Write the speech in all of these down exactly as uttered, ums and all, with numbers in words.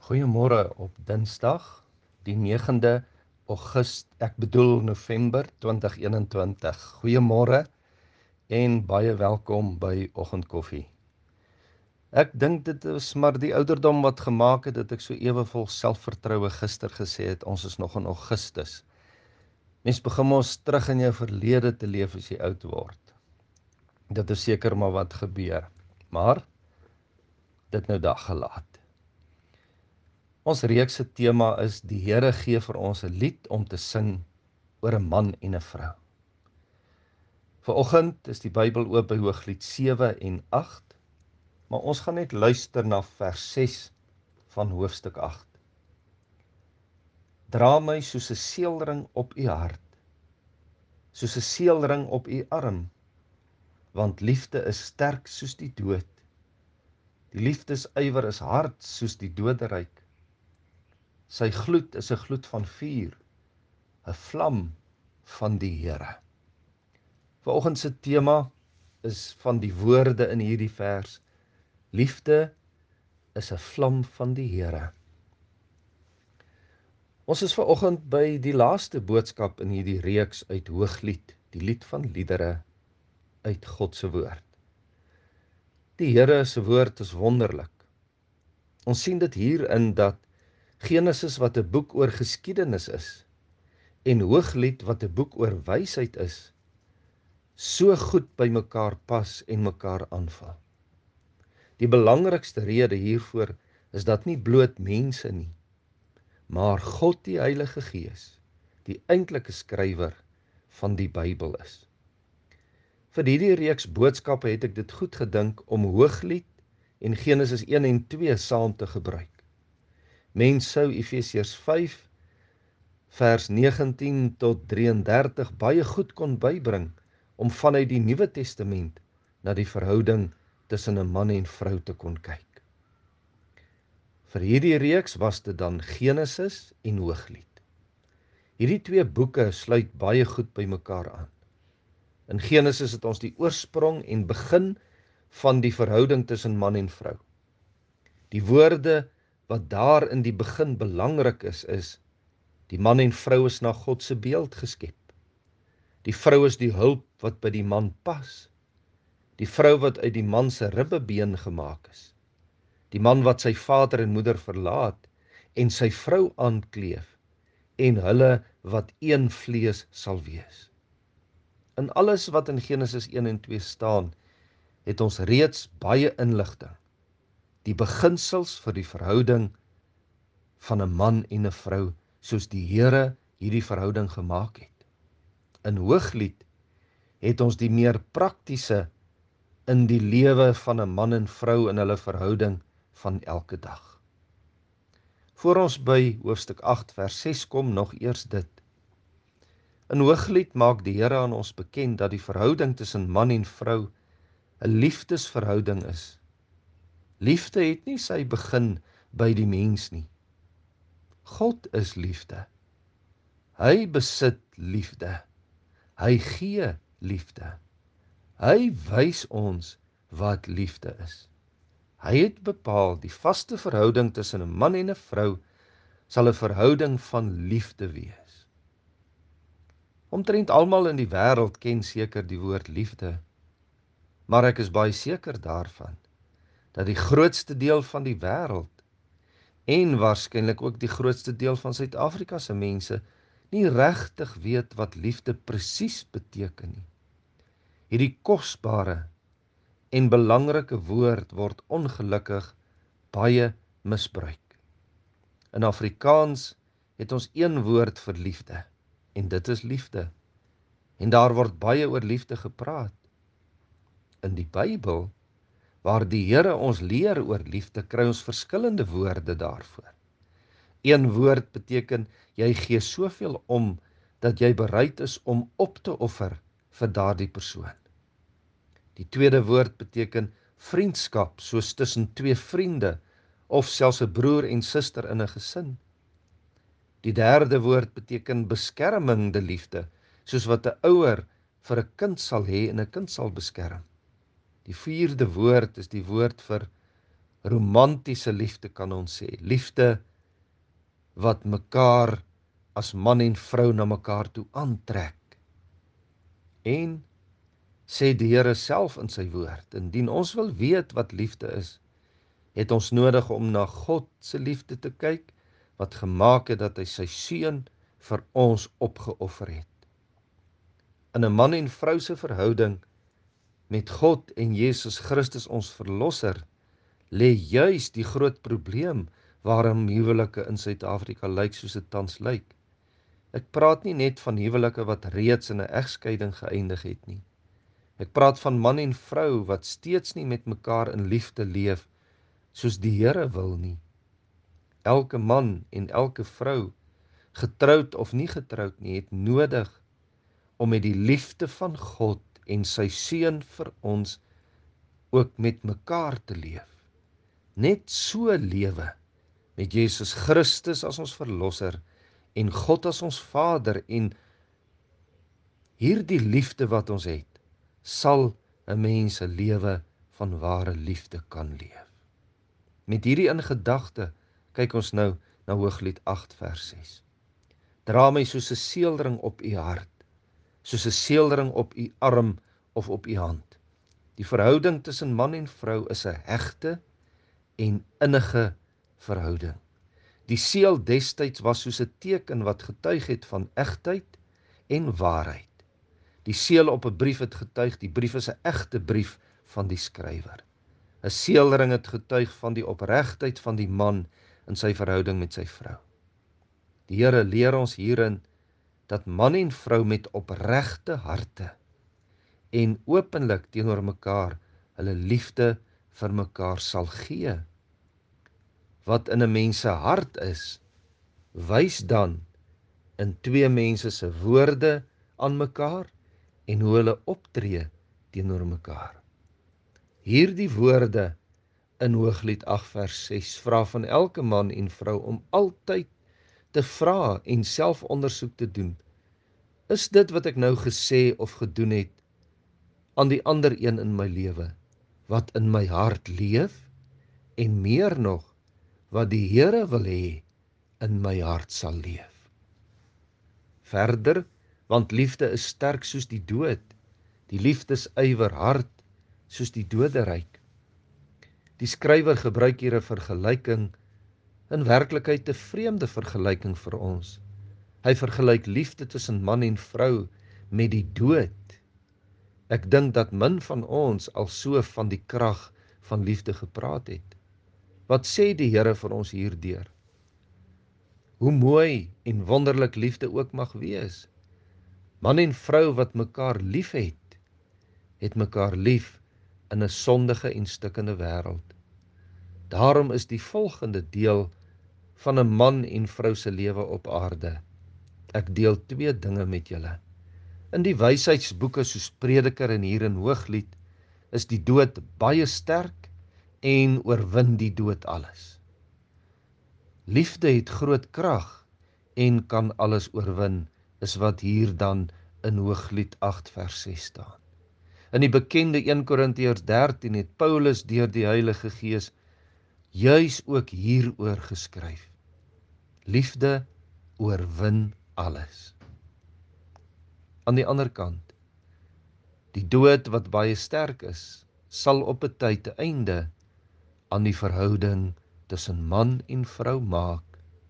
Goeiemôre op Dinsdag, die negende Augustus, ek bedoel November twintig eenentwintig. Goeiemôre en baie welkom by Oggendkoffie. Ek dink dit is maar die ouderdom wat gemaak het dat ek so ewe vol selfvertroue gister gesê het, ons is nog in Augustus. Mens begin ons terug in jou verlede te leef as jy oud word. Dit is seker maar wat gebeur, maar dit nou dag gelaat. Ons reeks se tema is die Here gee vir ons 'n lied om te sing oor 'n man en 'n vrou. Vanoggend is die Bybel oop by Hooglied sewe en agt, maar ons gaan net luister na vers ses van hoofstuk agt. Dra my soos 'n seelring op u hart, soos 'n seelring op u arm, want liefde is sterk soos die dood. Die liefdesywer is hard soos die doderyk. Sy gloed is 'n gloed van vuur, 'n vlam van die Here. Vanoggend se tema is van die woorde in hierdie vers: liefde is 'n vlam van die Here. Ons is vanoggend by die laaste boodskap in hierdie reeks uit Hooglied, die lied van liedere uit God se woord. Die Here se woord is wonderlik. Ons sien dit hierin dat Genesis wat 'n boek oor geskiedenis is en Hooglied wat 'n boek oor wysheid is, so goed by mekaar pas en mekaar aanval. Die belangrikste rede hiervoor is dat nie bloot mense nie, maar God die Heilige Gees, die eintlike skrywer van die Bybel is. Vir hierdie reeks boodskappe het ek dit goed gedink om Hooglied en Genesis een en twee saam te gebruik. Mens sou Efesiërs vyf vers negentien tot drie en dertig baie goed kon bybring om vanuit die Nuwe Testament na die verhouding tussen 'n man en vrou te kon kyk. Vir hierdie reeks was dit dan Genesis en Hooglied. Hierdie twee boeke sluit baie goed by mekaar aan. In Genesis het ons die oorsprong en begin van die verhouding tussen man en vrou. Die woorde wat daar in die begin belangrik is, is die man en vrou is na God se beeld geskep. Die vrou is die hulp wat by die man pas. Die vrou wat uit die man se ribbebeen gemaak is. Die man wat sy vader en moeder verlaat en sy vrou aankleef en hulle wat een vlees sal wees. In alles wat in Genesis een en twee staan, het ons reeds baie inligting. Die beginsels vir die verhouding van 'n man en 'n vrou, soos die Here hierdie verhouding gemaak het. In Hooglied het ons die meer praktiese in die lewe van 'n man en vrou in hulle verhouding van elke dag. Voor ons by hoofstuk agt vers ses kom, nog eers dit. In Hooglied maak die Here aan ons bekend dat die verhouding tussen man en vrou 'n liefdesverhouding is. Liefde het nie sy begin by die mens nie. God is liefde. Hy besit liefde. Hy gee liefde. Hy wys ons wat liefde is. Hy het bepaal die vaste verhouding tussen 'n man en 'n vrou sal 'n verhouding van liefde wees. Omtrent almal in die wêreld ken seker die woord liefde, maar ek is baie seker daarvan dat die grootste deel van die wêreld en waarskynlik ook die grootste deel van Suid-Afrika se mense nie regtig weet wat liefde presies beteken nie. Hierdie kosbare en belangrike woord word ongelukkig baie misbruik. In Afrikaans het ons een woord vir liefde, en dit is liefde. En daar word baie oor liefde gepraat. In die Bybel, waar die Here ons leer oor liefde, kry ons verskillende woorde daarvoor. Een woord beteken, jy gee soveel om, dat jy bereid is om op te offer vir daardie persoon. Die tweede woord beteken vriendskap, soos tussen twee vriende, of selfs 'n broer en suster in 'n gesin. Die derde woord beteken beskermende liefde, soos wat 'n ouer vir 'n kind sal hê en 'n kind sal beskerm. Die vierde woord is die woord vir romantiese liefde kan ons sê, liefde wat mekaar as man en vrou na mekaar toe aantrek. En sê die Here self in sy woord, indien ons wil weet wat liefde is, het ons nodig om na God se liefde te kyk, wat gemaak het dat hy sy seun vir ons opgeoffer het. In 'n man en vrou se verhouding met God en Jesus Christus ons verlosser, lê juis die groot probleem waarom huwelike in Suid-Afrika lyk soos dit tans lyk. Ek praat nie net van huwelike wat reeds in 'n egskeiding geëindig het nie. Ek praat van man en vrou wat steeds nie met mekaar in liefde leef soos die Here wil nie. Elke man en elke vrou, getroud of nie getroud nie, het nodig om met die liefde van God en sy seun vir ons ook met mekaar te leef. Net so lewe met Jesus Christus as ons verlosser en God as ons Vader, en hierdie liefde wat ons het, sal 'n mens 'n lewe van ware liefde kan leef. Met hierdie in gedagte, kyk ons nou na Hooglied agt vers ses. Dra my soos 'n seelring op u hart, soos 'n seelring op u arm of op u hand. Die verhouding tussen man en vrou is 'n hegte en innige verhouding. Die seël destyds was soos 'n teken wat getuig het van egtheid en waarheid. Die seël op 'n brief het getuig, die brief is 'n egte brief van die skrywer. 'n Seelring het getuig van die opregtheid van die man in sy verhouding met sy vrou. Die Here leer ons hierin dat man en vrou met opregte harte en openlik teenoor mekaar hulle liefde vir mekaar sal gee. Wat in 'n mens se hart is, wys dan in twee mense se woorde aan mekaar en hoe hulle optree teenoor mekaar. Hierdie woorde in Hooglied agt vers ses vra van elke man en vrou om altyd te vra en selfondersoek te doen. Is dit wat ek nou gesê of gedoen het aan die ander een in my lewe, wat in my hart leef, en meer nog, wat die Here wil hê in my hart sal leef. Verder, want liefde is sterk soos die dood, die liefdesywer hard soos die doderyk. Die skrywer gebruik hier 'n vergelyking, in werklikheid 'n vreemde vergelyking vir ons. Hy vergelyk liefde tussen man en vrou met die dood. Ek dink dat min van ons al so van die krag van liefde gepraat het. Wat sê die Here vir ons hierdeur? Hoe mooi en wonderlik liefde ook mag wees. Man en vrou wat mekaar lief het, het mekaar lief in 'n sondige en stikkende wêreld. Daarom is die volgende deel van 'n man en vrou se lewe op aarde. Ek deel twee dinge met julle. In die wysheidsboeke soos Prediker en hier in Hooglied is die dood baie sterk en oorwin die dood alles. Liefde het groot krag en kan alles oorwin, is wat hier dan in Hooglied agt vers ses staan. In die bekende eerste Korintiërs dertien het Paulus deur die Heilige Gees juis ook hieroor geskryf. Liefde oorwin alles. Aan die ander kant, die dood wat baie sterk is, sal op 'n tyd 'n einde aan die verhouding tussen man en vrou maak.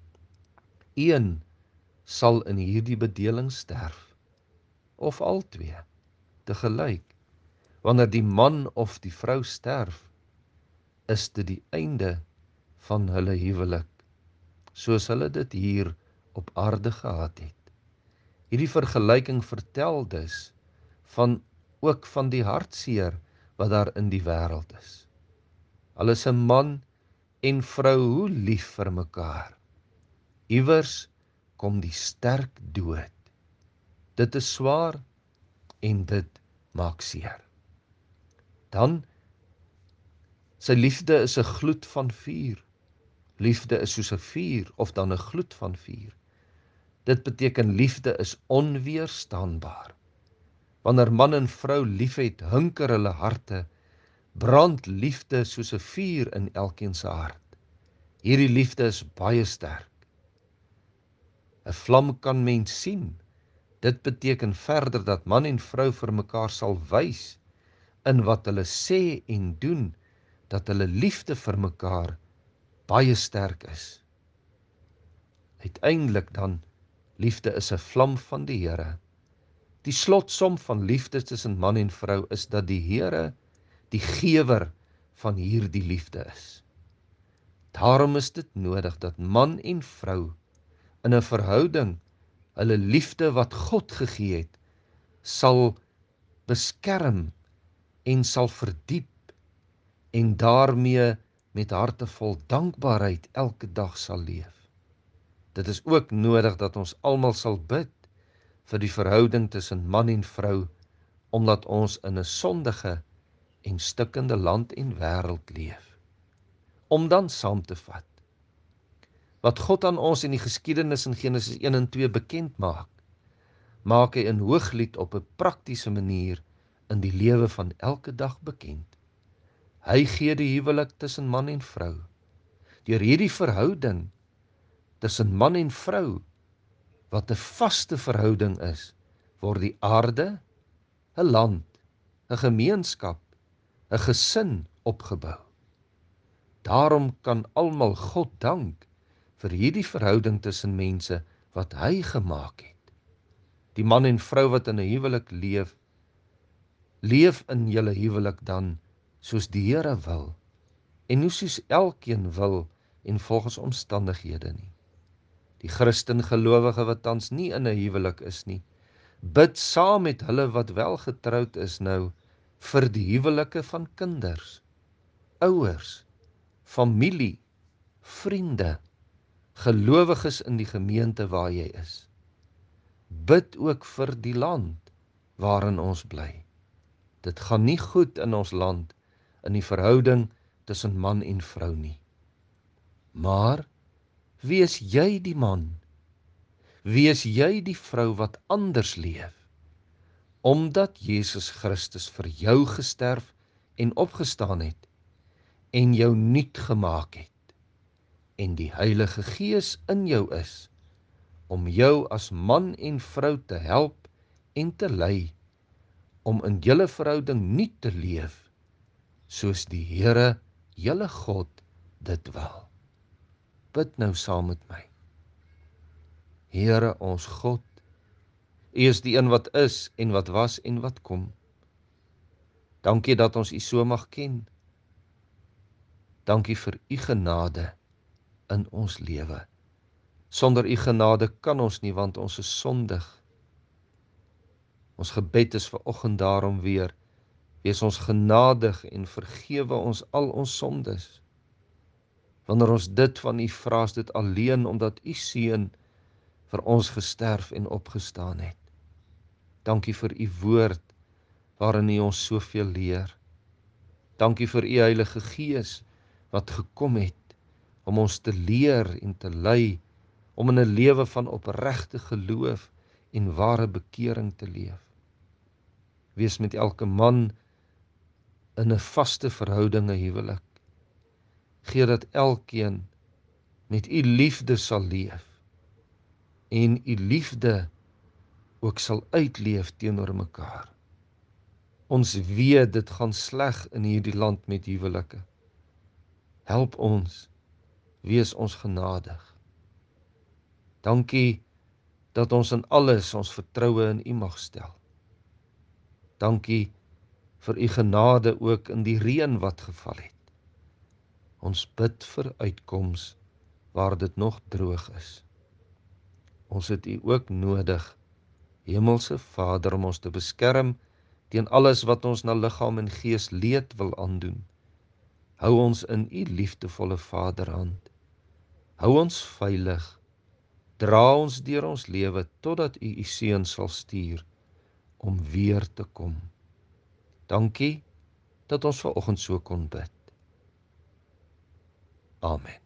Een sal in hierdie bedeling sterf, of al twee, tegelyk. Wanneer die man of die vrou sterf, is dit die einde van hulle huwelik, soos hulle dit hier op aarde gehad het. Hierdie vergelyking vertel dus van ook van die hartseer wat daar in die wêreld is. Al is 'n man en vrou hoe lief vir mekaar, iewers kom die sterk dood. Dit is swaar en dit maak seer. Dan, sy liefde is 'n gloed van vuur. Liefde is soos 'n vuur of dan 'n gloed van vuur. Dit beteken liefde is onweerstaanbaar. Wanneer man en vrou liefhet, hunker hulle harte brand liefde soos 'n vuur in elkeen se hart. Hierdie liefde is baie sterk. 'n Vlam kan mens sien. Dit beteken verder dat man en vrou vir mekaar sal wys in wat hulle sê en doen, dat hulle liefde vir mekaar baie sterk is. Uiteindelik dan, liefde is 'n vlam van die Here. Die slotsom van liefde tussen man en vrou is dat die Here die gewer van hierdie liefde is. Daarom is dit nodig dat man en vrou in 'n verhouding hulle liefde wat God gegee het, sal beskerm en sal verdiep en daarmee met harte vol dankbaarheid elke dag sal leef. Dit is ook nodig dat ons almal sal bid vir die verhouding tussen man en vrou, omdat ons in 'n sondige en stikkende land en wêreld leef. Om dan saam te vat, wat God aan ons in die geskiedenis in Genesis een en twee bekend maak, maak hy in Hooglied op 'n praktiese manier in die lewe van elke dag bekend. Hy gee die huwelik tussen man en vrou. Deur hierdie verhouding tussen man en vrou, wat 'n vaste verhouding is, word die aarde, 'n land, 'n gemeenskap, 'n gesin opgebou. Daarom kan almal God dank vir hierdie verhouding tussen mense wat hy gemaak het. Die man en vrou wat in 'n huwelik leef, leef in julle huwelik dan soos die Here wil, en nie soos elkeen wil en volgens omstandighede nie. Die Christen gelowige wat tans nie in 'n huwelik is nie, bid saam met hulle wat wel getroud is nou vir die huwelike van kinders, ouers, familie, vriende, gelowiges in die gemeente waar jy is. Bid ook vir die land waarin ons bly. Dit gaan nie goed in ons land in die verhouding tussen man en vrou nie. Maar wees jy die man, wees jy die vrou wat anders leef, omdat Jesus Christus vir jou gesterf en opgestaan het en jou nuut gemaak het en die Heilige Gees in jou is om jou as man en vrou te help en te lei om in julle verhouding nuut te leef soos die Here julle God dit wil. Bid nou saam met my. Here ons God, U is die een wat is en wat was en wat kom. Dankie dat ons U so mag ken. Dankie vir U genade in ons lewe. Sonder U genade kan ons nie, want ons is sondig. Ons gebed is vanoggend daarom weer, wees ons genadig en vergewe ons al ons sondes. Wanneer ons dit van U vra, is dit alleen omdat U Seun vir ons gesterf en opgestaan het. Dankie vir U woord, waarin U ons soveel leer. Dankie vir U Heilige Gees, wat gekom het, om ons te leer en te lei, om in 'n lewe van opregte geloof en ware bekering te leef. Wees met elke man in 'n vaste verhouding, 'n huwelik. Gee dat elkeen met U liefde sal leef en U liefde ook sal uitleef teenoor mekaar. Ons weet dit gaan sleg in hierdie land met huwelike. Help ons, wees ons genadig. Dankie dat ons in alles ons vertroue in U mag stel. Dankie vir U genade ook in die reën wat geval het. Ons bid vir uitkoms waar dit nog droog is. Ons het U ook nodig, Hemelse Vader, om ons te beskerm teen alles wat ons na liggaam en gees leed wil aandoen. Hou ons in U liefdevolle Vaderhand. Hou ons veilig. Dra ons deur ons lewe totdat U U Seun sal stuur om weer te kom. Dankie dat ons vanoggend so kon bid. Amen.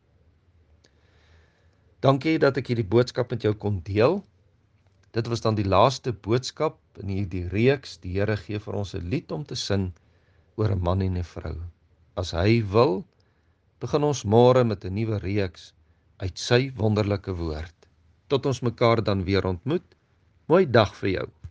Dankie dat ek hierdie boodskap met jou kon deel. Dit was dan die laaste boodskap in hierdie reeks. Die Here gee vir ons 'n lied om te sing oor 'n man en 'n vrou. As hy wil, begin ons môre met 'n nuwe reeks uit sy wonderlike woord. Tot ons mekaar dan weer ontmoet, mooi dag vir jou.